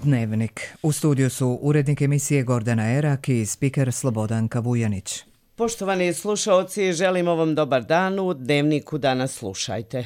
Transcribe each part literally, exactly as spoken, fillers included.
Dnevnik. U studiju su urednik emisije Gordana Erak i spiker Slobodanka Vujanić. Poštovani slušaoci, želimo vam dobar dan. U Dnevniku danas slušajte.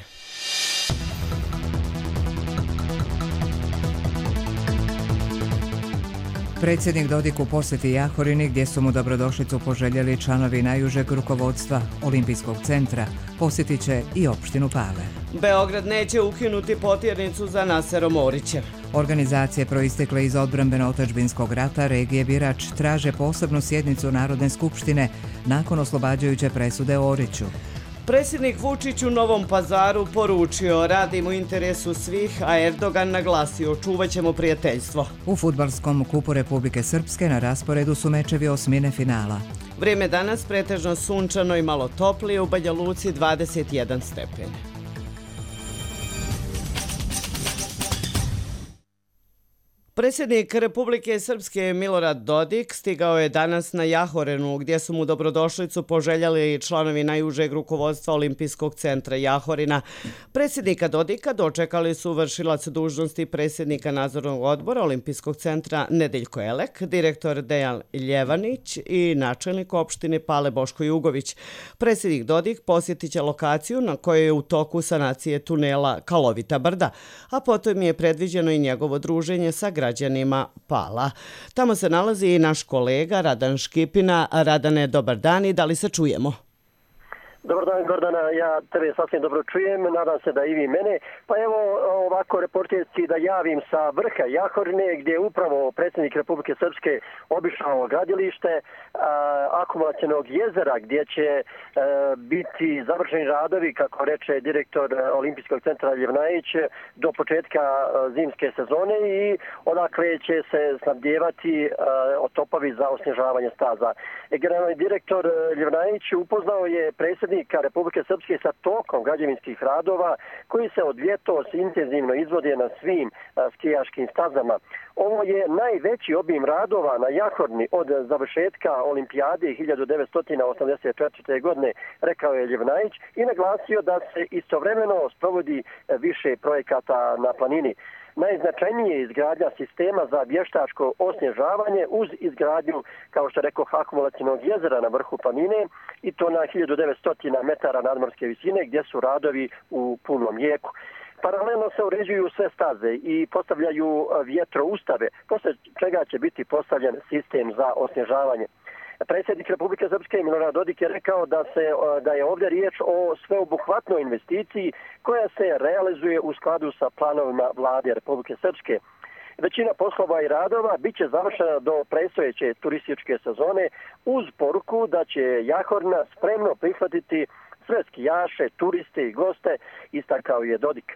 Predsjednik Dodik u posjeti Jahorini gdje su mu dobrodošlicu poželjeli članovi najužeg rukovodstva Olimpijskog centra, posjetit će i opštinu Pale. Beograd neće ukinuti potjernicu za Naserom Orićem. Organizacije proistekle iz odbrambeno-otadžbinskog rata regije Birač traže posebnu sjednicu Narodne skupštine nakon oslobađajuće presude Oriću. Predsjednik Vučić u Novom Pazaru poručio radimo u interesu svih, a Erdogan naglasio čuvat ćemo prijateljstvo. U fudbalskom kupu Republike Srpske na rasporedu su mečevi osmine finala. Vrijeme danas pretežno sunčano i malo toplije, u Banja Luci dvadeset jedan stepen. Predsjednik Republike Srpske Milorad Dodik stigao je danas na Jahorenu gdje su mu dobrodošlicu poželjeli članovi najužeg rukovodstva Olimpijskog centra Jahorina. Predsjednika Dodika dočekali su vršilac dužnosti predsjednika nadzornog odbora Olimpijskog centra Nedeljko Elek, direktor Dejan Ljevanić i načelnik opštine Pale Boško Jugović. Predsjednik Dodik posjetit će lokaciju na kojoj je u toku sanacije tunela Kalovita brda, a potom je predviđeno i njegovo druženje sa građanima građanima Pala. Tamo se nalazi i naš kolega Radan Škipina. Radane, dobar dan i da li se čujemo? Dobar dan, Gordana, ja tebe sasvim dobro čujem, nadam se da i vi mene. Pa evo ovako reporterski da javim sa vrha Jahorine gdje je upravo predsjednik Republike Srpske obišao gradilište akumulacionog jezera gdje će a, biti završeni radovi, kako reče direktor Olimpijskog centra Ljevnajić, do početka a, zimske sezone i odakle će se snabdijevati otopovi za osnježavanje staza. Generalni direktor Ljevnajić upoznao je predsjednik Republike Srpske sa tokom građevinskih radova koji se od ljetos intenzivno izvode na svim a, skijaškim stazama. Ovo je najveći obim radova na Jahorni od završetka Olimpijade hiljadu devetsto osamdeset četvrte. godine, rekao je Ljevnajić i naglasio da se istovremeno sprovodi više projekata na planini. Najznačajnije je izgradnja sistema za vještačko osnježavanje uz izgradnju, kao što rekao, akumulacionog jezera na vrhu planine i to na hiljadu devetsto metara nadmorske visine gdje su radovi u punom jeku. Paralelno se uređuju sve staze i postavljaju vjetroustave, posle čega će biti postavljen sistem za osnježavanje. Predsjednik Republike Srpske Milorad Dodik je rekao da se da je ovdje riječ o sveobuhvatnoj investiciji koja se realizuje u skladu sa planovima vlade Republike Srpske. Većina poslova i radova bit će završena do predstojeće turističke sezone uz poruku da će Jahorina spremno prihvatiti sve skijaše, turiste i goste, istakao je Dodik.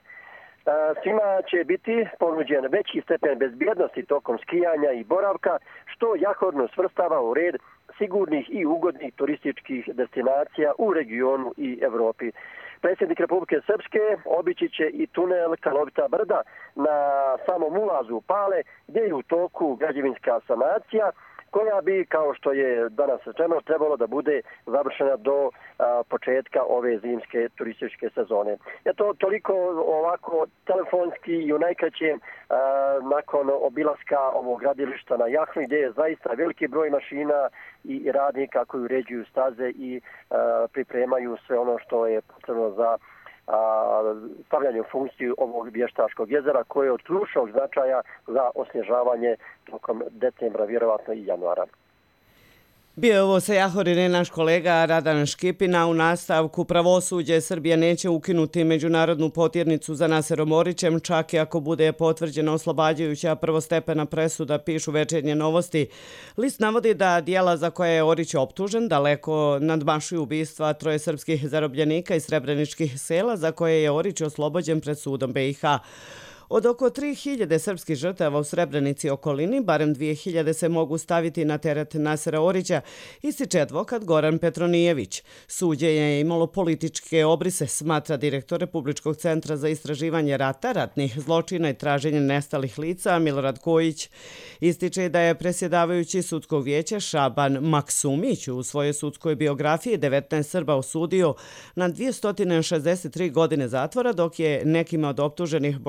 Svima će biti ponuđen veći stepen bezbjednosti tokom skijanja i boravka, što Jahorinu svrstava u red sigurnih i ugodnih turističkih destinacija u regionu i Evropi. Predsjednik Republike Srpske obići će i tunel Kalovita brda na samom ulazu u Pale, gdje je u toku građevinska sanacija, koja bi, kao što je danas rečeno, trebalo da bude završena do a, početka ove zimske turističke sezone. Eto, toliko ovako telefonski i u najkraćem nakon obilaska ovog gradilišta na Jahni, gdje je zaista veliki broj mašina i radnika koji uređuju staze i a, pripremaju sve ono što je potrebno za stavljanje u funkciju ovog vještačkog jezera koje je od ključnog značaja za osnježavanje tokom decembra, vjerovatno i januara. Bio je ovo sa Jahorine naš kolega Radan Škipina. U nastavku, pravosuđe Srbije neće ukinuti međunarodnu potjernicu za Naserom Orićem, čak i ako bude potvrđena oslobađajuća prvostepena presuda, pišu Večernje novosti. List navodi da dijela za koje je Orić optužen daleko nadmašuju ubistva troje srpskih zarobljenika iz srebreničkih sela za koje je Orić oslobođen pred sudom be i ha. Od oko tri hiljade srpskih žrtava u Srebrenici i okolini, barem dvije hiljade se mogu staviti na teret Nasera Orića, ističe advokat Goran Petronijević. Suđenje je imalo političke obrise, smatra direktor Republičkog centra za istraživanje rata, ratnih zločina i traženje nestalih lica Milorad Kojić. Ističe da je presjedavajući sudskog vijeća Šaban Maksumić u svojoj sudskoj biografiji devetnaest Srba osudio na dvjesto šezdeset tri godine zatvora, dok je nekima od optuženih Bošnjaka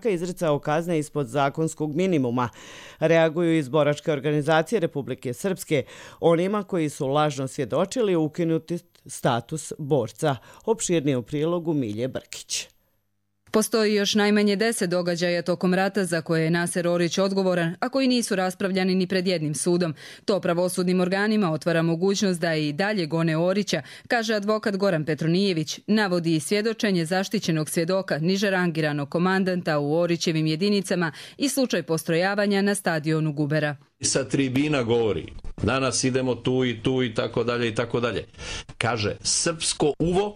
svjedaka izricao kazne ispod zakonskog minimuma. Reaguju iz boračke organizacije Republike Srpske. Onima koji su lažno svjedočili ukinuti status borca. Opširnije u prilogu Milje Brkić. Postoji još najmanje deset događaja tokom rata za koje je Naser Orić odgovoran, a koji nisu raspravljani ni pred jednim sudom. To pravosudnim organima otvara mogućnost da i dalje gone Orića, kaže advokat Goran Petronijević. Navodi i svjedočenje zaštićenog svjedoka, niže rangiranog komandanta u Orićevim jedinicama i slučaj postrojavanja na stadionu Gubera. Sa tribina govori, danas idemo tu i tu i tako dalje i tako dalje. Kaže, srpsko uvo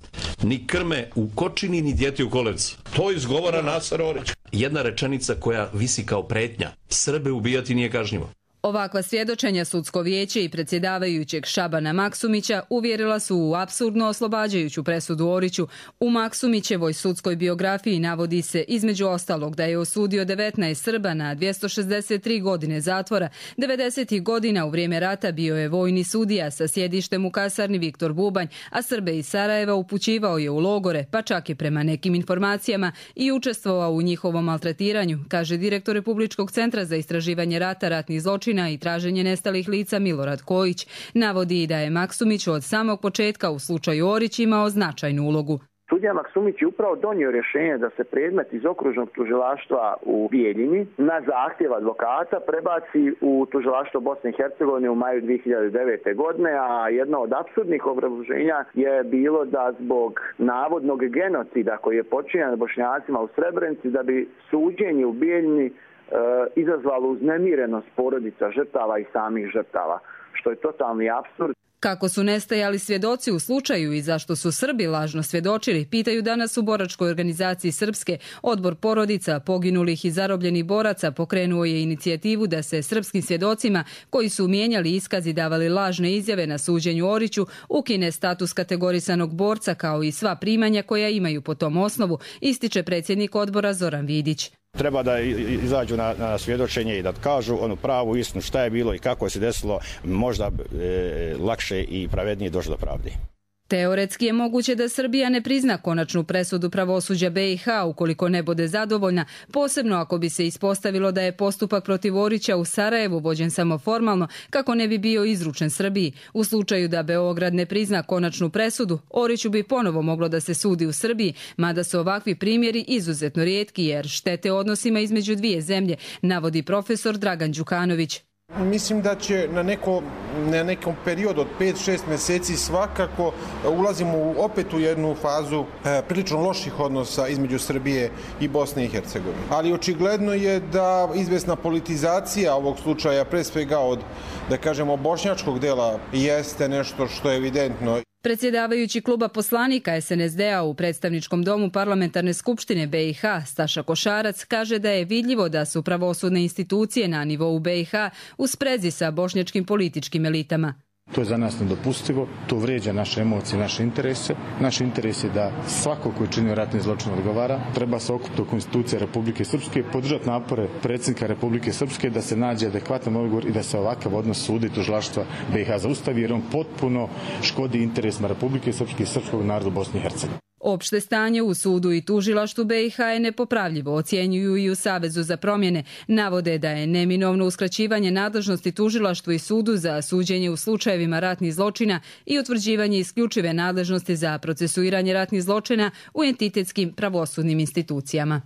ni krme u kočini, ni djeti u kolevci. To izgovara Naser Orić. Jedna rečenica koja visi kao pretnja. Srbe ubijati nije kažnjivo. Ovakva svjedočenja sudsko vijeće i predsjedavajućeg Šabana Maksumića uvjerila su u apsurdno oslobađajuću presudu Oriću. U Maksumićevoj sudskoj biografiji navodi se između ostalog da je osudio devetnaest Srba na dvjesto šezdeset tri godine zatvora. devedesetih godina u vrijeme rata bio je vojni sudija sa sjedištem u kasarni Viktor Bubanj, a Srbe iz Sarajeva upućivao je u logore, pa čak i prema nekim informacijama i učestvovao u njihovom maltretiranju, kaže direktor Republičkog centra za istraživanje rata, ratnih zločina i traženje nestalih lica Milorad Kojić. Navodi i da je Maksumić od samog početka u slučaju Orić imao značajnu ulogu. Sudija Maksumić je upravo donio rješenje da se predmet iz okružnog tužilaštva u Bijeljini na zahtjev advokata prebaci u tužilaštvo Bosne i Hercegovine u maju dvije hiljade devete. godine, a jedno od apsurdnih obrazloženja je bilo da zbog navodnog genocida koji je počinjen nad Bošnjacima u Srebrenici, da bi suđenje u Bijeljini izazvalo uznemirenost porodica žrtava i samih žrtava, što je totalni apsurd. Kako su nestajali svjedoci u slučaju i zašto su Srbi lažno svjedočili, pitaju danas u boračkoj organizaciji Srpske. Odbor porodica poginulih i zarobljenih boraca pokrenuo je inicijativu da se srpskim svjedocima koji su mijenjali iskaz i davali lažne izjave na suđenju Oriću ukine status kategorisanog borca kao i sva primanja koja imaju po tom osnovu, ističe predsjednik odbora Zoran Vidić. Treba da izađu na, na svjedočenje i da kažu onu pravu istinu šta je bilo i kako je se desilo, možda e, lakše i pravednije doći do pravde. Teoretski je moguće da Srbija ne prizna konačnu presudu pravosuđa B i H ukoliko ne bude zadovoljna, posebno ako bi se ispostavilo da je postupak protiv Orića u Sarajevu vođen samo formalno kako ne bi bio izručen Srbiji. U slučaju da Beograd ne prizna konačnu presudu, Oriću bi ponovo moglo da se sudi u Srbiji, mada su ovakvi primjeri izuzetno rijetki jer štete odnosima između dvije zemlje, navodi profesor Dragan Đukanović. Mislim da će na, neko, na nekom periodu od pet šest mjeseci svakako ulazimo u, opet u jednu fazu e, prilično loših odnosa između Srbije i Bosne i Hercegovine. Ali očigledno je da izvesna politizacija ovog slučaja, pre svega od, da kažemo, bošnjačkog dela, jeste nešto što je evidentno. Predsjedavajući kluba poslanika S N S D-a u predstavničkom domu Parlamentarne skupštine B i H, Staša Košarac, kaže da je vidljivo da su pravosudne institucije na nivou B i H u sprezi sa bošnjačkim političkim elitama. To je za nas nedopustivo, to vrijeđa naše emocije, naše interese. Naš interes je da svako koji čini ratni zločin odgovara. Treba se okupiti oko institucije Republike Srpske, podržati napore predsjednika Republike Srpske da se nađe adekvatan odgovor i da se ovakav odnos suda i tužilaštva B i H zaustavi, jer on potpuno škodi interesima Republike Srpske i srpskog naroda Bosne i Hercegovine. Opšte stanje u sudu i tužilaštvu B i H je nepopravljivo, ocjenjuju i u Savezu za promjene. Navode da je neminovno uskraćivanje nadležnosti tužilaštvu i sudu za suđenje u slučajevima ratnih zločina i utvrđivanje isključive nadležnosti za procesuiranje ratnih zločina u entitetskim pravosudnim institucijama.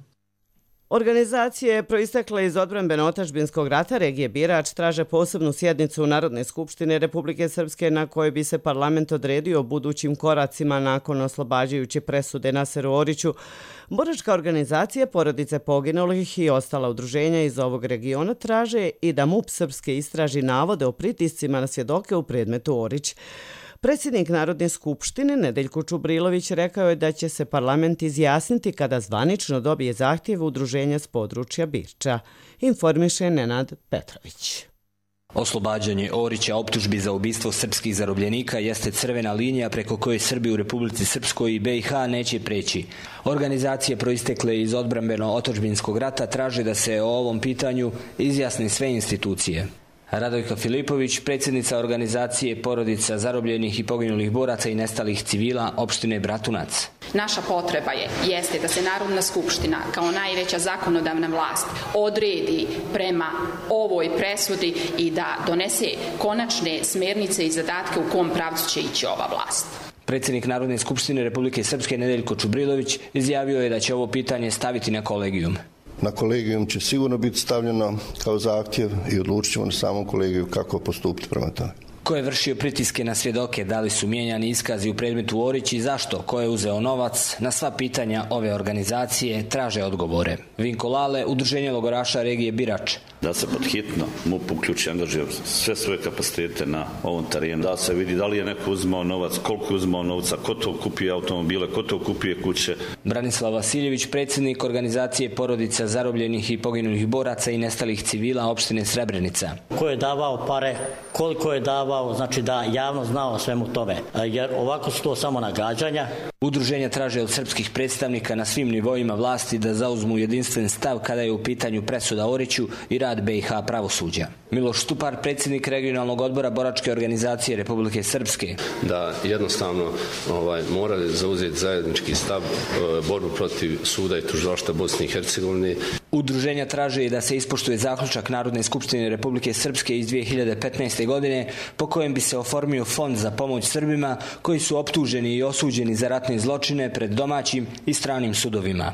Organizacije proistekle iz odbrambeno-otadžbinskog rata regije Birač traže posebnu sjednicu Narodne skupštine Republike Srpske na kojoj bi se parlament odredio budućim koracima nakon oslobađajuće presude Naseru Oriću. Boračka organizacija, porodice poginulih i ostala udruženja iz ovog regiona traže i da M U P Srpske istraži navode o pritiscima na svjedoke u predmetu Orić. Predsjednik Narodne skupštine Nedeljko Čubrilović rekao je da će se parlament izjasniti kada zvanično dobije zahtjev udruženja s područja Birča, informiše Nenad Petrović. Oslobađanje Orića optužbi za ubistvo srpskih zarobljenika jeste crvena linija preko koje Srbi u Republici Srpskoj i B i H neće preći. Organizacije proistekle iz odbrambeno-otadžbinskog rata traže da se o ovom pitanju izjasne sve institucije. Radojka Filipović, predsjednica organizacije porodica zarobljenih i poginulih boraca i nestalih civila opštine Bratunac. Naša potreba je, jeste da se Narodna skupština kao najveća zakonodavna vlast odredi prema ovoj presudi i da donese konačne smernice i zadatke u kom pravcu će ići ova vlast. Predsjednik Narodne skupštine Republike Srpske Nedeljko Čubrilović izjavio je da će ovo pitanje staviti na kolegijum. Na kolegijum će sigurno biti stavljeno kao zahtjev i odlučit ćemo na samom kolegiju kako postupiti prema tome. Ko je vršio pritiske na svjedoke, da li su mijenjani iskazi u predmetu Orić i zašto, ko je uzeo novac, na sva pitanja ove organizacije traže odgovore. Vinko Lale, Udruženje logoraša regije Birač. Da se podhitno MUP uključi, angažuje sve svoje kapacitete na ovom terenu, da se vidi da li je neko uzmao novac, koliko je uzmao novca, ko to kupuje automobile, ko to kupuje kuće. Branislav Vasiljević, predsjednik organizacije porodica zarobljenih i poginulih boraca i nestalih civila opštine Srebrenica. Ko je davao pare, koliko je davao, znači da javno znao o svemu tome, jer ovako su to samo nagađanja. Udruženja traže od srpskih predstavnika na svim nivoima vlasti da zauzmu jedinstven stav kada je u pitanju presuda Oriću i rad B i H pravosuđa. Miloš Stupar, predsjednik regionalnog odbora boračke organizacije Republike Srpske. Da jednostavno ovaj, morali zauzeti zajednički stav e, borbu protiv suda i tužilaštva Bosne i Hercegovine. Udruženja traže i da se ispoštuje zaključak Narodne skupštine Republike Srpske iz dvije hiljade petnaeste. godine po kojem bi se oformio fond za pomoć Srbima koji su optuženi i osuđeni za ratne zločine pred domaćim i stranim sudovima.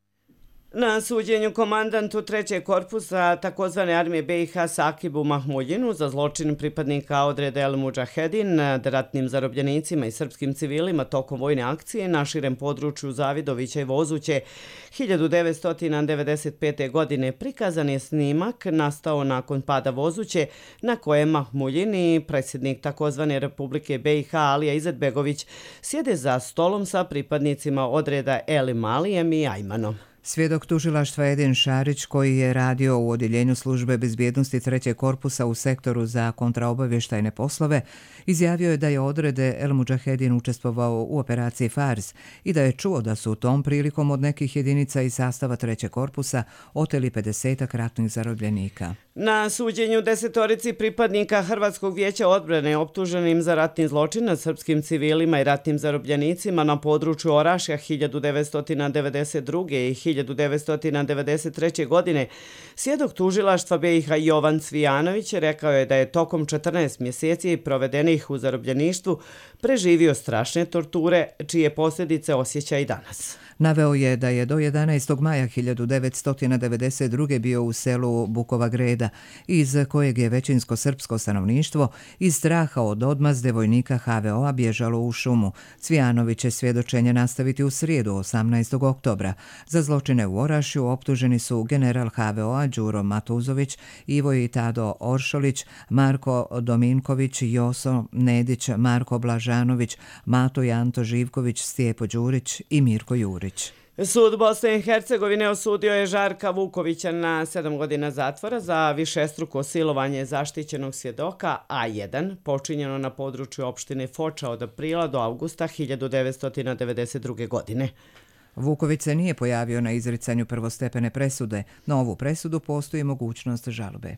Na suđenju komandantu trećeg korpusa takozvane armije B i H Sakibu Mahmuljinu za zločin pripadnika odreda El Mudžahedin nad ratnim zarobljenicima i srpskim civilima tokom vojne akcije na širem području Zavidovića i Vozuće hiljadu devetsto devedeset pete. godine prikazan je snimak nastao nakon pada Vozuće na kojem Mahmuljin i predsjednik takozvane Republike B i H Alija Izetbegović sjede za stolom sa pripadnicima odreda El Malijem i Ajmanom. Svjedok tužilaštva Edin Šarić, koji je radio u odjeljenju službe bezbjednosti trećeg korpusa u sektoru za kontraobavještajne poslove, izjavio je da je odrede El Mudžahedin učestvovao u operaciji Fars i da je čuo da su u tom prilikom od nekih jedinica iz sastava trećeg korpusa oteli pedesetak ratnih zarobljenika. Na suđenju desetorici pripadnika Hrvatskog vijeća odbrane optuženim za ratni zločin nad srpskim civilima i ratnim zarobljenicima na području Orašja hiljadu devetsto devedeset druge. i hiljadu devetsto devedeset treće. godine, svjedok tužilaštva B i H Jovan Cvijanović rekao je da je tokom četrnaest mjeseci provedenih u zarobljeništvu preživio strašne torture, čije posljedice osjeća i danas. Naveo je da je do jedanaestog maja hiljadu devetsto devedeset druge. bio u selu Bukova Greda, iz kojeg je većinsko srpsko stanovništvo iz straha od odmazde vojnika H V O-a bježalo u šumu. Cvijanović će svjedočenje nastaviti u srijedu osamnaestog oktobra. Za zločine u Orašju optuženi su general H V O-a Đuro Matuzović, Ivo i Tado Oršolić, Marko Dominković, Joso Nedić, Marko Blažanović, Mato i Anto Živković, Stijepo Đurić i Mirko Jurić. Sud Bosne i Hercegovine osudio je Žarka Vukovića na sedam godina zatvora za višestruko silovanje zaštićenog svjedoka A jedan počinjeno na području opštine Foča od aprila do avgusta hiljadu devetsto devedeset druge. godine. Vuković se nije pojavio na izricanju prvostepene presude. Na ovu presudu postoji mogućnost žalbe.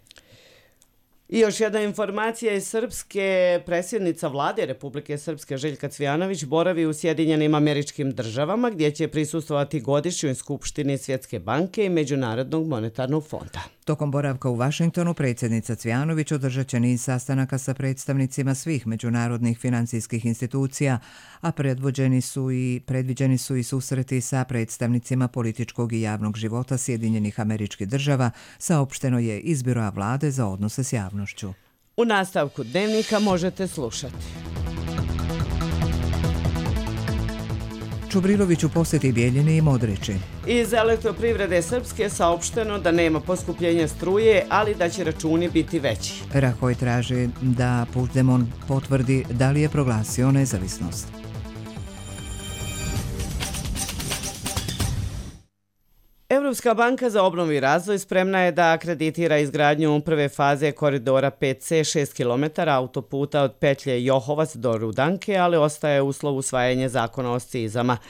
I još jedna informacija iz Srpske. Predsjednica vlade Republike Srpske Željka Cvijanović boravi u Sjedinjenim Američkim Državama gdje će prisustvovati godišnjoj skupštini Svjetske banke i Međunarodnog monetarnog fonda. Tokom boravka u Vašingtonu predsjednica Cvijanović održat će niz sastanaka sa predstavnicima svih međunarodnih financijskih institucija, a predvođeni su i predviđeni su i susreti sa predstavnicima političkog i javnog života Sjedinjenih Američkih Država, saopšteno je iz Biroa vlade za odnose s javnošću. U nastavku dnevnika možete slušati. Čubrilović u posjeti Bijeljine i Modriči. Iz Elektroprivrede Srpske saopšteno da nema poskupljenja struje, ali da će računi biti veći. Rahoj traži da Puigdemont potvrdi da li je proglasio nezavisnost. Evropska banka za obnovu i razvoj spremna je da akreditira izgradnju prve faze koridora pet C šest kilometara autoputa od petlje Johovac do Rudanke, ali ostaje uslov usvajanja zakona o scizama.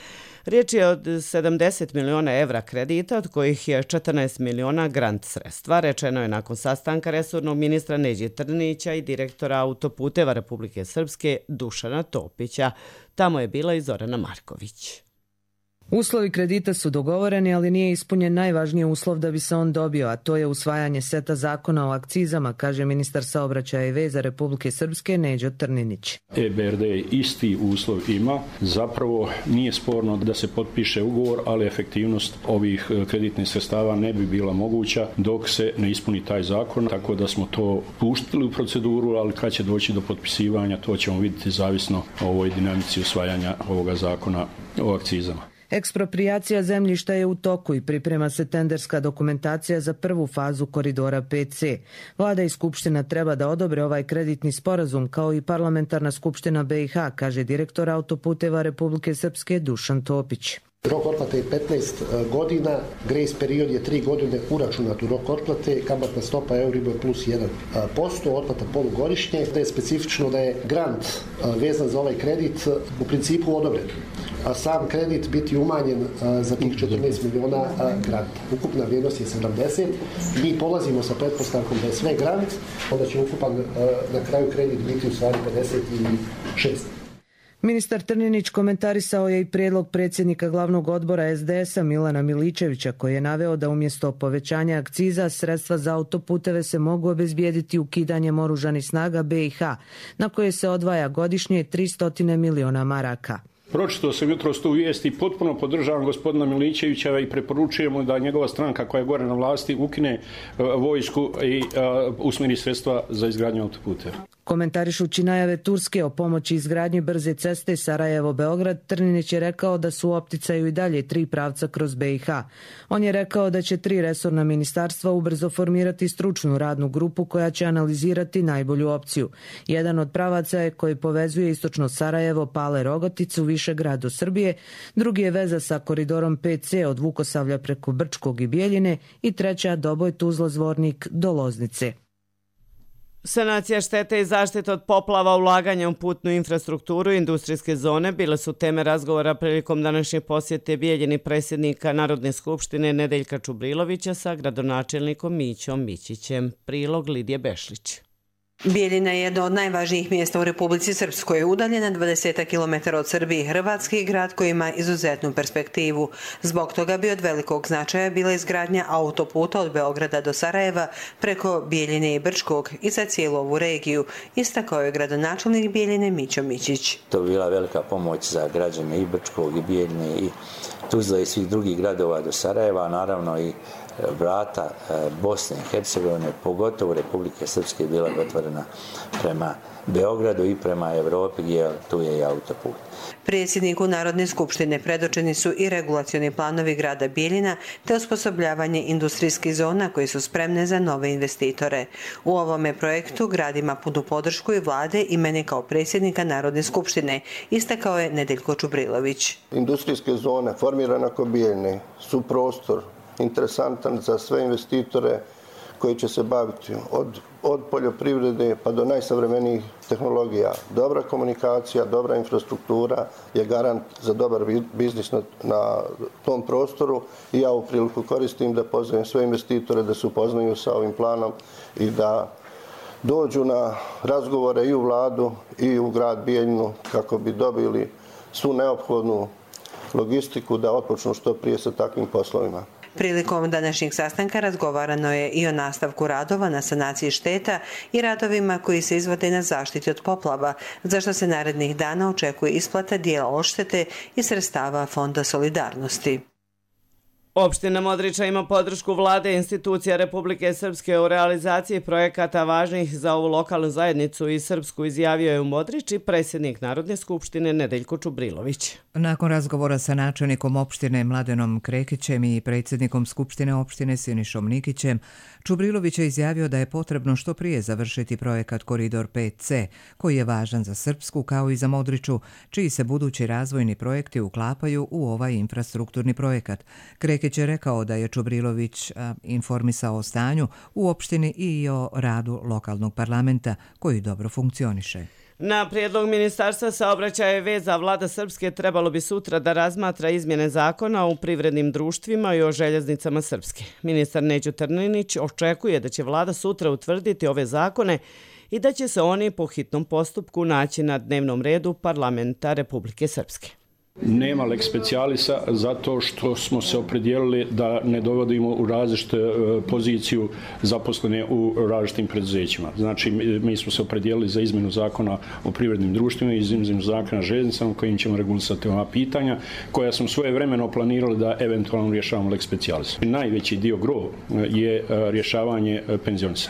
Riječ je od sedamdeset miliona evra kredita, od kojih je četrnaest miliona grant sredstva, rečeno je nakon sastanka resornog ministra Neđe Trnića i direktora Autoputeva Republike Srpske Dušana Topića. Tamo je bila i Zorana Marković. Uslovi kredita su dogovoreni, ali nije ispunjen najvažniji uslov da bi se on dobio, a to je usvajanje seta zakona o akcizama, kaže ministar saobraćaja i veza Republike Srpske Neđo Trninić. E B R D isti uslov ima, zapravo nije sporno da se potpiše ugovor, ali efektivnost ovih kreditnih sredstava ne bi bila moguća dok se ne ispuni taj zakon, tako da smo to puštili u proceduru, ali kad će doći do potpisivanja, to ćemo vidjeti zavisno o ovoj dinamici usvajanja ovoga zakona o akcizama. Eksproprijacija zemljišta je u toku i priprema se tenderska dokumentacija za prvu fazu koridora pet ce. Vlada i Skupština treba da odobre ovaj kreditni sporazum, kao i parlamentarna Skupština be i ha, kaže direktor Autoputeva Republike Srpske Dušan Topić. Rok otplate je petnaest godina, grace period je tri godine uračunat u rok otplate, kamatna stopa Euribor plus jedan posto, otplata polugodišnje. Da je specifično da je grant vezan za ovaj kredit u principu odobren, a sam kredit biti umanjen za tih četrnaest miliona granta. Ukupna vrijednost je sedamdeset. Mi polazimo sa pretpostavkom da je sve grant, onda će ukupan na kraju kredit biti u stvari pedeset šest. Ministar Trninić komentarisao je i prijedlog predsjednika glavnog odbora es de es a Milana Miličevića, koji je naveo da umjesto povećanja akciza sredstva za autoputeve se mogu obezbijediti ukidanjem oružanih snaga be i ha, na koje se odvaja godišnje tristo miliona maraka. Pročitao sam jutros tu vijest i potpuno podržavam gospodina Miličevića i preporučujemo da njegova stranka koja je gore na vlasti ukine vojsku i usmjeri sredstva za izgradnju autoputeva. Komentarišući najave Turske o pomoći izgradnji brze ceste Sarajevo-Beograd, Trninić je rekao da su u opticaju i dalje tri pravca kroz be i ha. On je rekao da će tri resorna ministarstva ubrzo formirati stručnu radnu grupu koja će analizirati najbolju opciju. Jedan od pravaca je koji povezuje istočno Sarajevo, Pale, Rogoticu, Višegrad do Srbije, drugi je veza sa koridorom pet ce od Vukosavlja preko Brčkog i Bijeljine i treća Doboj, Tuzla, Zvornik do Loznice. Sanacija štete i zaštita od poplava, ulaganja u putnu infrastrukturu i industrijske zone bile su teme razgovora prilikom današnje posjete Bijeljini predsjednika Narodne skupštine Nedeljka Čubrilovića sa gradonačelnikom Mićom Mićićem. Prilog Lidije Bešlić. Bijeljina je jedno od najvažnijih mjesta u Republici Srpskoj, udaljena dvadeset kilometara od Srbije i Hrvatske, grad koji ima izuzetnu perspektivu. Zbog toga bi od velikog značaja bila izgradnja autoputa od Beograda do Sarajeva preko Bijeljine i Brčkog i za cijelu ovu regiju, istakao je gradonačelnik Bijeljine Mićo Mićić. To bi bila velika pomoć za građane i Brčkog i Bijeljine i Tuzla i svih drugih gradova do Sarajeva, naravno i vrata Bosne i Hercegovine, pogotovo Republike Srpske, bila otvorena prema Beogradu i prema Evropi, gdje tu je i autoput. Predsjedniku Narodne skupštine predočeni su i regulacioni planovi grada Bijeljina te osposobljavanje industrijskih zona koje su spremne za nove investitore. U ovome projektu grad ima punu podršku i vlade i mene kao predsjednika Narodne skupštine, istakao je Nedeljko Čubrilović. Industrijske zone formirane oko Bijeljine su prostor interesantan za sve investitore koji će se baviti od, od poljoprivrede pa do najsavremenijih tehnologija. Dobra komunikacija, dobra infrastruktura je garant za dobar biznis na, na tom prostoru i ja u priliku koristim da pozovem sve investitore da se upoznaju sa ovim planom i da dođu na razgovore i u vladu i u grad Bijeljinu kako bi dobili svu neophodnu logistiku da otpočnu što prije sa takvim poslovima. Prilikom današnjeg sastanka razgovarano je i o nastavku radova na sanaciji šteta i radovima koji se izvode na zaštiti od poplava, za što se narednih dana očekuje isplata dijela odštete i sredstava Fonda solidarnosti. Opština Modriča ima podršku vlade i institucija Republike Srpske u realizaciji projekata važnih za ovu lokalnu zajednicu i srpsku, izjavio je u Modriči predsjednik Narodne skupštine Nedeljko Čubrilović. Nakon razgovora sa načelnikom opštine Mladenom Krekićem i predsjednikom Skupštine opštine Sinišom Nikićem, Čubrilović je izjavio da je potrebno što prije završiti projekat Koridor pet ce, koji je važan za Srpsku kao i za Modriču, čiji se budući razvojni projekti uklapaju u ovaj infrastrukturni projekat. Krekić je rekao da je Čubrilović a, informisao o stanju u opštini i o radu lokalnog parlamenta, koji dobro funkcioniše. Na prijedlog Ministarstva saobraćaja i veza vlada Srpske trebalo bi sutra da razmatra izmjene zakona o privrednim društvima i o željeznicama Srpske. Ministar Neđo Trninić očekuje da će vlada sutra utvrditi ove zakone i da će se oni po hitnom postupku naći na dnevnom redu parlamenta Republike Srpske. Nema lex specialisa zato što smo se opredijelili da ne dovodimo u različite poziciju zaposlene u različitim preduzećima. Znači, mi smo se opredijelili za izmjenu zakona o privrednim društvima i izmjenu zakona o željeznicama kojim ćemo regulisati ova pitanja koja smo svojevremeno planirali da eventualno rješavamo lex specialisa. Najveći dio gro je rješavanje penzionisa.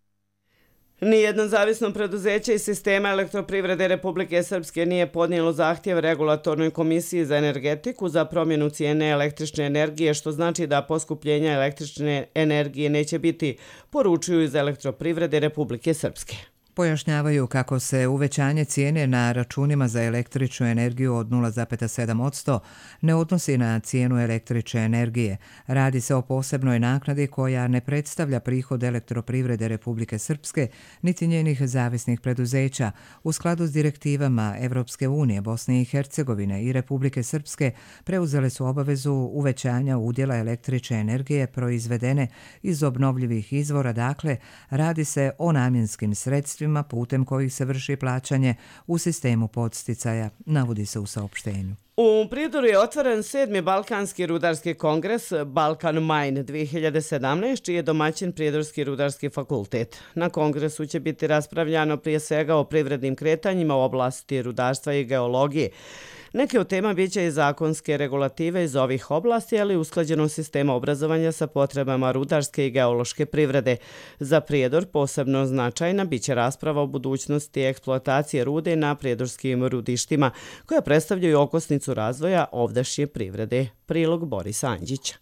Nijedno zavisno preduzeće iz sistema elektroprivrede Republike Srpske nije podnijelo zahtjev regulatornoj komisiji za energetiku za promjenu cijene električne energije, što znači da poskupljenja električne energije neće biti, poručuju iz elektroprivrede Republike Srpske. Pojašnjavaju kako se uvećanje cijene na računima za električnu energiju od nula zarez sedam posto ne odnosi na cijenu električne energije. Radi se o posebnoj naknadi koja ne predstavlja prihod elektroprivrede Republike Srpske niti njenih zavisnih preduzeća. U skladu s direktivama Evropske unije, Bosne i Hercegovine i Republike Srpske preuzele su obavezu uvećanja udjela električne energije proizvedene iz obnovljivih izvora, dakle radi se o namjenskim sredstvima putem kojih se vrši plaćanje u sistemu podsticaja, navodi se u saopštenju. U Prijedoru je otvoren sedmi Balkanski rudarski kongres Balkan Mine dvije hiljade sedamnaeste, čiji je domaćin Prijedorski rudarski fakultet. Na kongresu će biti raspravljano prije svega o privrednim kretanjima u oblasti rudarstva i geologije. Neke od tema biće i zakonske regulative iz ovih oblasti, ali usklađeno sistema obrazovanja sa potrebama rudarske i geološke privrede. Za Prijedor posebno značajna biće rasprava o budućnosti eksploatacije rude na prijedorskim rudištima, koja predstavljaju okosnicu razvoja ovdašnje privrede. Prilog Borisa Anđića.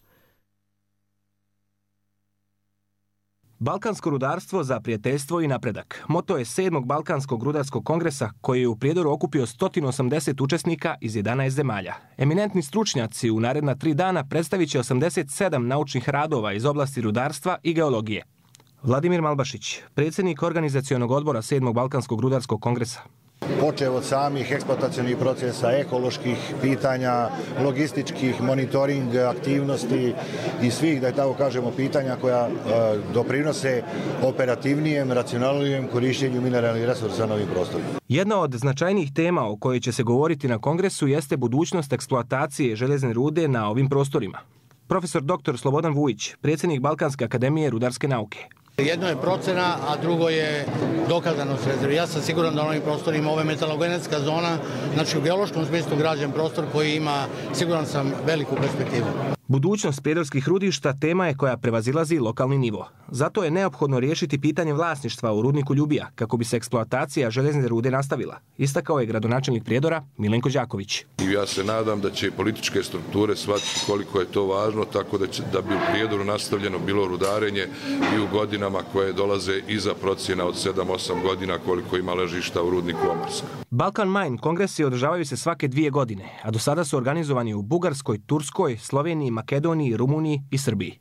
Balkansko rudarstvo za prijateljstvo i napredak. Moto je sedmog Balkanskog rudarskog kongresa koji je u Prijedoru okupio sto osamdeset učesnika iz jedanaest zemalja. Eminentni stručnjaci u naredna tri dana predstavit će osamdeset sedam naučnih radova iz oblasti rudarstva i geologije. Vladimir Malbašić, predsjednik organizacionog odbora sedmog Balkanskog rudarskog kongresa. Počev od samih eksploatacionih procesa, ekoloških pitanja, logističkih, monitoring aktivnosti i svih, da tako kažemo, pitanja koja e, doprinose operativnijem, racionalnijem korištenju mineralnih resursa na ovim prostorima. Jedna od značajnijih tema o kojoj će se govoriti na kongresu jeste budućnost eksploatacije željezne rude na ovim prostorima. Profesor doktor Slobodan Vujić, predsjednik Balkanske akademije rudarske nauke. Jedno je procena, a drugo je dokazanost rezervi. Ja sam siguran da na ovim prostorima ova metalogenetska zona, znači u geološkom smislu građen prostor koji ima, siguran sam, veliku perspektivu. Budućnost prijedorskih rudišta tema je koja prevazilazi lokalni nivo. Zato je neophodno riješiti pitanje vlasništva u rudniku Ljubija kako bi se eksploatacija željezne rude nastavila, istakao je gradonačelnik Prijedora Milenko Đaković. I ja se nadam da će političke strukture shvatiti koliko je to važno, tako da, će, da bi u Prijedoru nastavljeno bilo rudarenje i u godinama koje dolaze iza procjena od sedam osam godina koliko ima ležišta u rudniku Omarska. Balkan Mine kongresi održavaju se svake dvije godine, a do sada su organizovani u Bugarskoj, Turskoj, Sloveniji, Makedoniji, Rumuniji i Srbiji.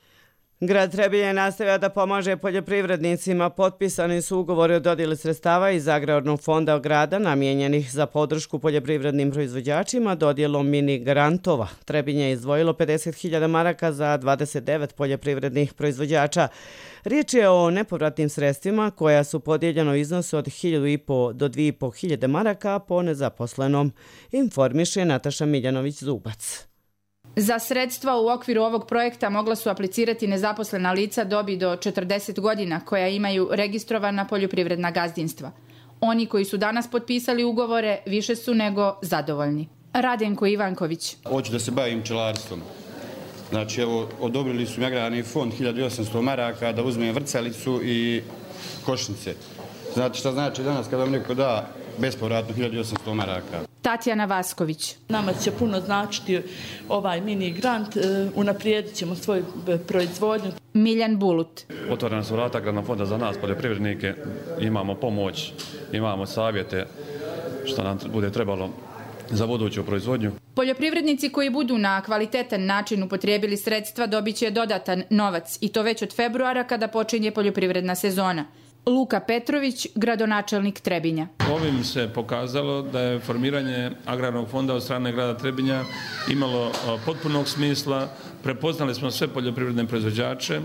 Grad Trebinje je nastavio da pomaže poljoprivrednicima. Potpisani su ugovori o dodjeli sredstava iz Agrarnog fonda grada namijenjenih za podršku poljoprivrednim proizvođačima dodjelom mini grantova. Trebinje je izdvojilo pedeset hiljada maraka za dvadeset devet poljoprivrednih proizvođača. Riječ je o nepovratnim sredstvima koja su podijeljeno iznosu od hiljadu i po do dvije i po hiljade maraka po nezaposlenom, informiše Nataša Miljanović-Zubac. Za sredstva u okviru ovog projekta mogla su aplicirati nezaposlena lica dobi do četrdeset godina koja imaju registrovana poljoprivredna gazdinstva. Oni koji su danas potpisali ugovore više su nego zadovoljni. Radenko Ivanković. Hoću da se bavim pčelarstvom. Znači, evo, odobrili su mi agrarni fond hiljadu osamsto maraka da uzmem vrcalicu i košnice. Znate šta znači danas kada vam neko da bespovratno hiljadu osamsto maraka? Tatjana Vasković. Nama će puno značiti ovaj mini grant, unaprijedit ćemo svoju proizvodnju. Miljan Bulut. Otvorena su vrata Agrarnog fonda za nas, poljoprivrednike, imamo pomoć, imamo savjete što nam bude trebalo za buduću proizvodnju. Poljoprivrednici koji budu na kvalitetan način upotrijebili sredstva dobit će dodatan novac i to već od februara kada počinje poljoprivredna sezona. Luka Petrović, gradonačelnik Trebinja. Ovim se pokazalo da je formiranje agrarnog fonda od strane grada Trebinja imalo potpunog smisla. Prepoznali smo sve poljoprivredne proizvođače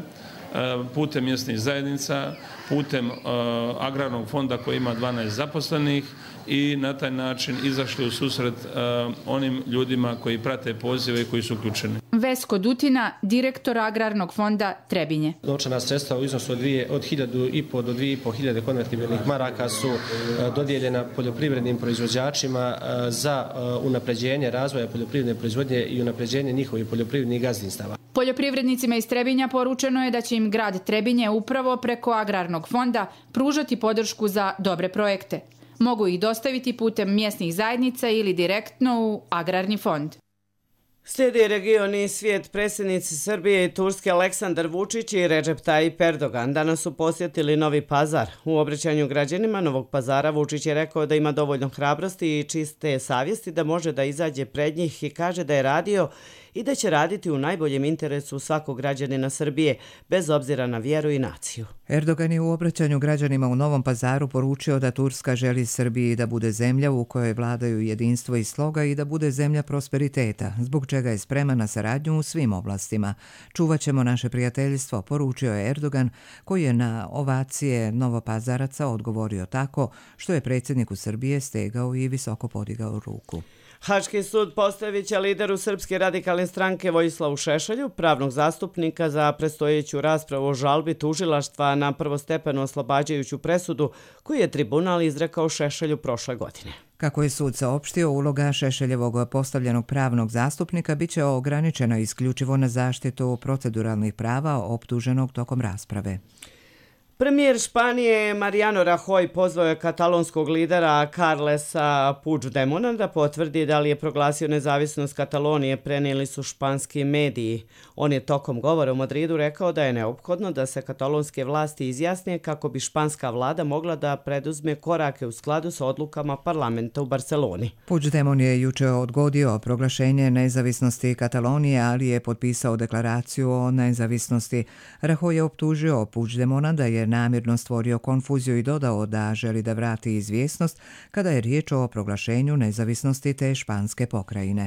putem mjesnih zajednica, putem agrarnog fonda koji ima dvanaest zaposlenih i na taj način izašli u susret onim ljudima koji prate pozive i koji su uključeni. Vesko Dutina, direktor agrarnog fonda Trebinje. Novčana sredstva u iznosu od, dvije, od hiljadu i po do dvije i po hiljade konvertibilnih maraka su dodijeljena poljoprivrednim proizvođačima za unapređenje razvoja poljoprivredne proizvodnje i unapređenje njihovih poljoprivrednih gazdinstava. Poljoprivrednicima iz Trebinja poručeno je da će im grad Trebinje upravo preko agrarnog fonda pružati podršku za dobre projekte. Mogu ih dostaviti putem mjesnih zajednica ili direktno u agrarni fond. Slijedi region i svijet. Predsjednici Srbije i Turske Aleksandar Vučić i Recep Tayyip Erdogan danas su posjetili Novi Pazar. U obraćanju građanima Novog Pazara Vučić je rekao da ima dovoljno hrabrosti i čiste savjesti da može da izađe pred njih i kaže da je radio i da će raditi u najboljem interesu svakog građanina Srbije, bez obzira na vjeru i naciju. Erdogan je u obraćanju građanima u Novom Pazaru poručio da Turska želi Srbiji da bude zemlja u kojoj vladaju jedinstvo i sloga i da bude zemlja prosperiteta, zbog čega je spremana na saradnju u svim oblastima. Čuvaćemo naše prijateljstvo, poručio je Erdogan, koji je na ovacije Novopazaraca odgovorio tako što je predsjedniku Srbije stegao i visoko podigao ruku. Haški sud postavit će lideru Srpske radikalne stranke Vojislavu Šešelju, pravnog zastupnika za predstojeću raspravu o žalbi tužilaštva na prvostepenu oslobađajuću presudu koju je tribunal izrekao Šešelju prošle godine. Kako je sud saopštio, uloga Šešeljevog postavljenog pravnog zastupnika bit će ograničena isključivo na zaštitu proceduralnih prava optuženog tokom rasprave. Premijer Španije Mariano Rajoy pozvao je katalonskog lidera Carlesa Puigdemona da potvrdi da li je proglasio nezavisnost Katalonije, prenijeli su španski mediji. On je tokom govora u Madridu rekao da je neophodno da se katalonske vlasti izjasne kako bi španska vlada mogla da preduzme korake u skladu sa odlukama parlamenta u Barceloni. Puigdemon je juče odgodio proglašenje nezavisnosti Katalonije, ali je potpisao deklaraciju o nezavisnosti. Rajoy je optužio Puigdemona da je namjerno stvorio konfuziju i dodao da želi da vrati izvjesnost kada je riječ o proglašenju nezavisnosti te španske pokrajine.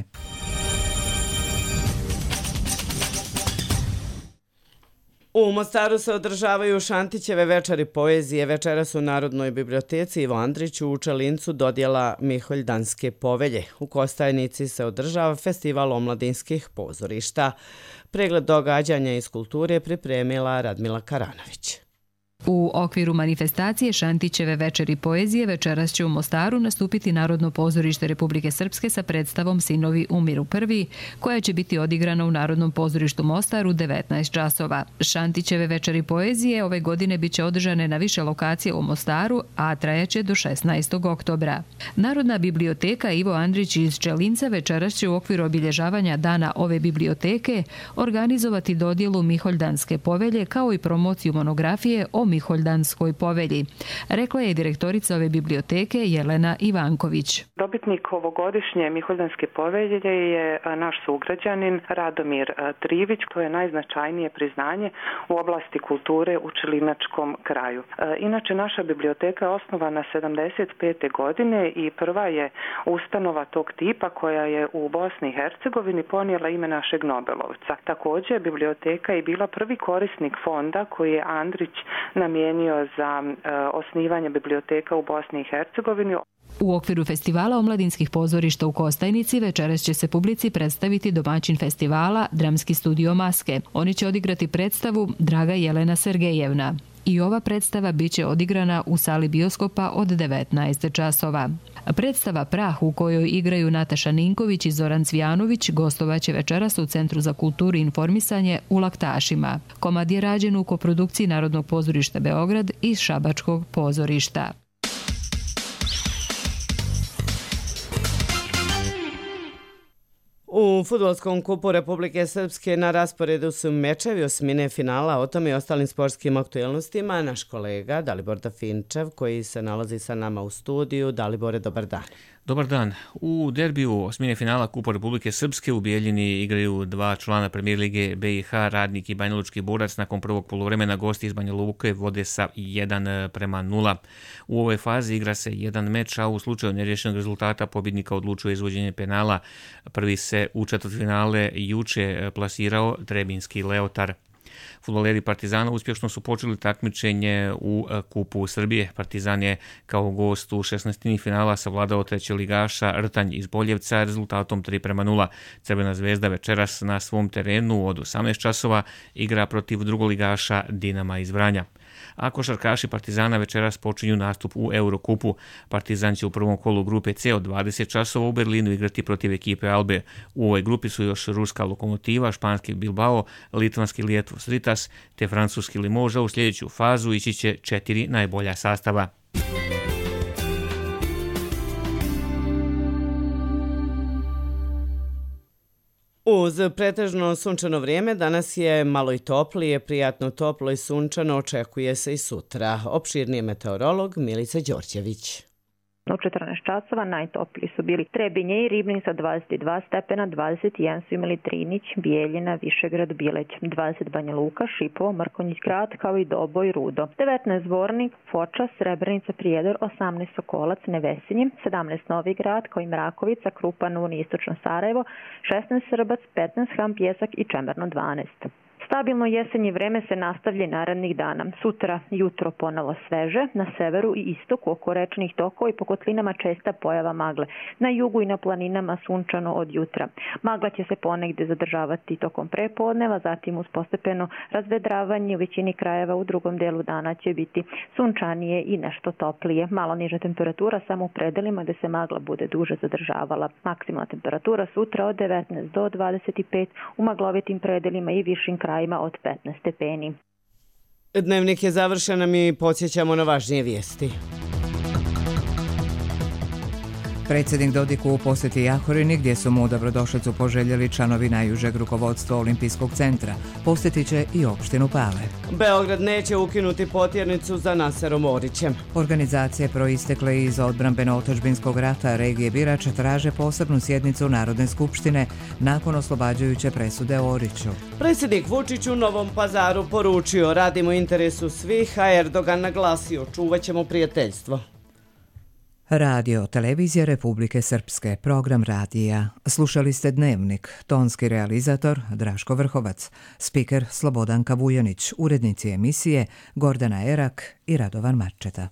U Mostaru se održavaju Šantićeve večeri poezije. Večeras u Narodnoj biblioteci Ivo Andrić u Učelincu dodjela Miholjdanske povelje. U Kostajnici se održava festival omladinskih pozorišta. Pregled događanja iz kulture pripremila Radmila Karanović. U okviru manifestacije Šantićeve večeri poezije večeras će u Mostaru nastupiti Narodno pozorište Republike Srpske sa predstavom Sinovi umiru prvi, koja će biti odigrana u Narodnom pozorištu Mostar u devetnaest časova. Šantićeve večeri poezije ove godine biće održane na više lokacija u Mostaru, a trajaće do šesnaestog oktobra. Narodna biblioteka Ivo Andrić iz Čelinca večeras će u okviru obilježavanja dana ove biblioteke organizovati dodjelu Miholjdanske povelje kao i promociju monografije o Miholjdanskoj povelji, rekla je direktorica ove biblioteke Jelena Ivanković. Dobitnik ovogodišnje Miholjdanske povelje je naš sugrađanin Radomir Trivić, to je najznačajnije priznanje u oblasti kulture u Čelinačkom kraju. Inače, naša biblioteka je osnovana sedamdeset pete godine i prva je ustanova tog tipa koja je u Bosni i Hercegovini ponijela ime našeg Nobelovca. Također, biblioteka je bila prvi korisnik fonda koji je Andrić namijenio za osnivanje biblioteka u Bosni i Hercegovini. U okviru festivala omladinskih pozorišta u Kostajnici večeras će se publici predstaviti domaćin festivala Dramski studio Maske. Oni će odigrati predstavu Draga Jelena Sergejevna. I ova predstava biće odigrana u sali bioskopa od devetnaest časova. Predstava Prah, u kojoj igraju Nataša Ninković i Zoran Cvijanović, gostovaće večeras u Centru za kulturu i informisanje u Laktašima. Komad je rađen u koprodukciji Narodnog pozorišta Beograd i Šabačkog pozorišta. U fudbalskom kupu Republike Srpske na rasporedu su mečevi osmine finala. O tome i ostalim sportskim aktuelnostima naš kolega Dalibor Dafinčev, koji se nalazi sa nama u studiju. Dalibore, dobar dan. Dobar dan. U derbiju osmine finala Kupa Republike Srpske u Bijeljini igraju dva člana Premier lige B i H, Radnik i Banjalučki Borac. Nakon prvog poluvremena gosti iz Banja Luke vode sa jedan prema nula. U ovoj fazi igra se jedan meč, a u slučaju nerješenog rezultata pobjednika odlučuje izvođenje penala. Prvi se u četvrtfinale juče plasirao Trebinski Leotar. Fudbaleri Partizana uspješno su počeli takmičenje u Kupu Srbije. Partizan je kao gost u šesnaestini finala savladao trećeligaša Rtanj iz Boljevca rezultatom tri prema nula. Crvena zvezda večeras na svom terenu od osamnaest časova igra protiv drugoligaša Dinama iz Vranja. A košarkaši Partizana večeras počinju nastup u Eurokupu. Partizan će u prvom kolu grupe C od dvadeset časova u Berlinu igrati protiv ekipe Albe. U ovoj grupi su još ruska Lokomotiva, španski Bilbao, litvanski Lietus Ritas te francuski Limoža. U sljedeću fazu ići će četiri najbolja sastava. Uz pretežno sunčano vrijeme danas je malo i toplije, prijatno toplo i sunčano očekuje se i sutra. Opširniji meteorolog Milica Đorđević. U četrnaest časova najtopliji su bili Trebinje i Ribnik sa dvadeset dva stepena, dvadeset jedan su imali Trinić, Bijeljina, Višegrad, Bileć, dvadeset Banja Luka, Šipovo, Mrkonjić Grad, kao i Doboj, Rudo, devetnaest Zvornik, Foča, Srebrenica, Prijedor, osamnaest Sokolac, Nevesinje, sedamnaest Novi Grad, kao i Mrakovica, Krupan, Uni, Istočno Sarajevo, šesnaest Srbac, petnaest Ham Pjesak i Čemerno dvanaest. Stabilno jesenje vreme se nastavlja narednih dana. Sutra jutro ponovo sveže, na severu i istoku oko rečnih tokova i po kotlinama česta pojava magle. Na jugu i na planinama sunčano od jutra. Magla će se ponegde zadržavati tokom prepodneva, zatim uz postepeno razvedravanje u većini krajeva u drugom delu dana će biti sunčanije i nešto toplije. Malo niža temperatura samo u predelima gde se magla bude duže zadržavala. Maksimalna temperatura sutra od devetnaest do dvadeset pet, u maglovitim predelima i višim krajima od petnaest stepeni. Dnevnik je završen, a mi podsjećamo na važnije vijesti. Predsjednik Dodik u posjeti Jahorini gdje su mu dobrodošlicu poželjeli članovi najužeg rukovodstva Olimpijskog centra. Posjetit će i opštinu Pale. Beograd neće ukinuti potjernicu za Naserom Orićem. Organizacije proistekle iz odbrambeno-otadžbinskog rata regije Birač traže posebnu sjednicu Narodne skupštine nakon oslobađajuće presude Oriću. Predsjednik Vučić u Novom Pazaru poručio: radimo interesu svih, a Erdogan naglasio: čuvat ćemo prijateljstvo. Radio, televizija Republike Srpske, program radija. Slušali ste Dnevnik, tonski realizator Draško Vrhovac, spiker Slobodanka Vujanić, urednici emisije Gordana Erak i Radovan Marčeta.